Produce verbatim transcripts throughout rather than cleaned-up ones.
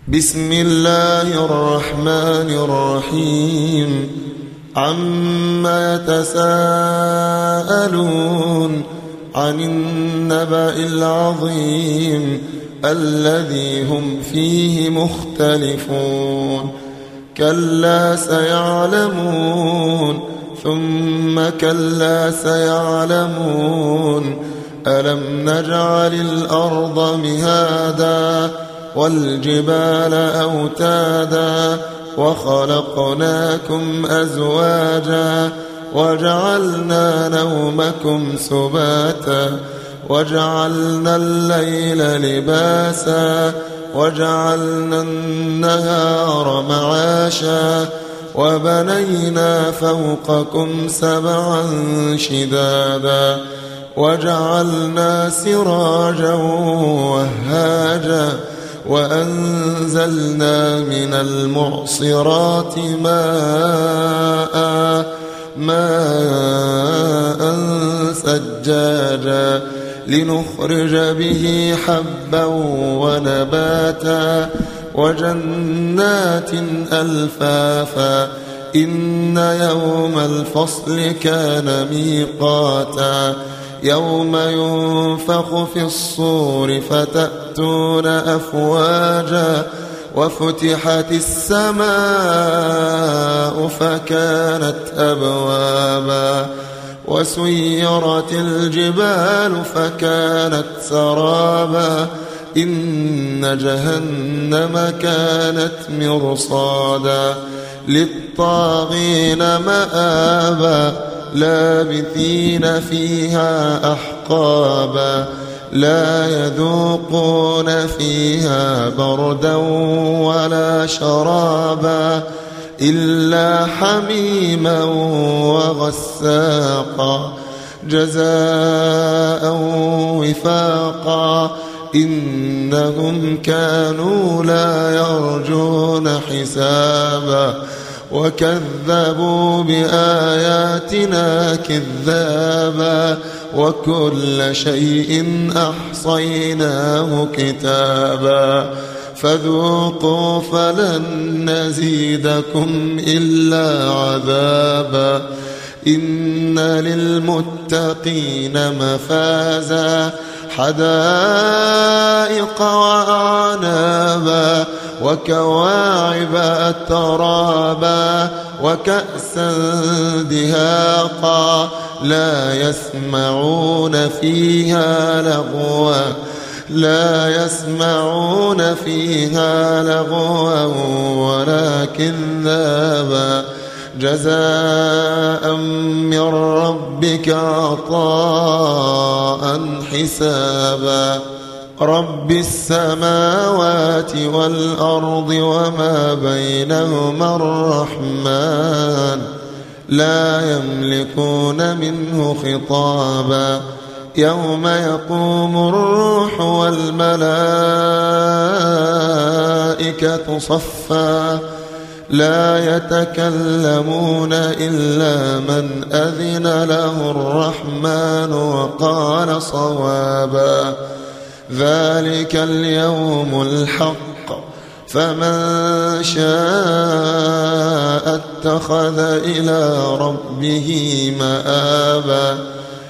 بسم الله الرحمن الرحيم عما يتساءلون عن النبأ العظيم الذي هم فيه مختلفون كلا سيعلمون ثم كلا سيعلمون ألم نجعل الأرض مهادا والجبال أوتادا وخلقناكم أزواجا وجعلنا نومكم سباتا وجعلنا الليل لباسا وجعلنا النهار معاشا وبنينا فوقكم سبعا شدادا وجعلنا سراجا وهاجا وأنزلنا من المعصرات ماء ماء ثجاجا لنخرج به حبا ونباتا وجنات ألفافا إن يوم الفصل كان ميقاتا يوم ينفخ في الصور فتأتون أفواجا وفتحت السماء فكانت أبوابا وسيرت الجبال فكانت سرابا إن جهنم كانت مرصادا للطاغين مآبا لابثين فيها أحقابا لا يذوقون فيها بردا ولا شرابا إلا حميما وغساقا جزاء وفاقا إنهم كانوا لا يرجون حسابا وكذبوا بآياتنا كذابا وكل شيء أحصيناه كتابا فذوقوا فلن نزيدكم إلا عذابا إن للمتقين مفازا حدائق وأعنابا وكواعب أترابا وكأسا دهاقا لا يسمعون فيها لغوا لا يسمعون فيها لغوا ولا كذابا جزاء من ربك عطاء حسابا رب السماوات والأرض وما بينهما الرحمن لا يملكون منه خطابا يوم يقوم الروح والملائكة صفا لا يتكلمون إلا من أذن له الرحمن وقال صوابا ذلك اليوم الحق فمن شاء اتخذ إلى ربه مآبا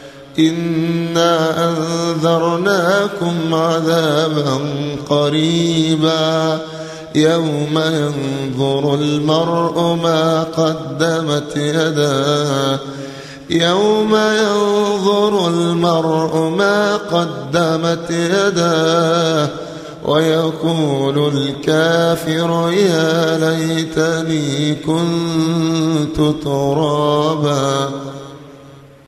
إنا أنذرناكم عذابا قريبا يوم ينظر المرء ما قدمت يداه يوم ينظر المرء ما قدمت يداه ويقول الكافر يا ليتني كنت ترابا.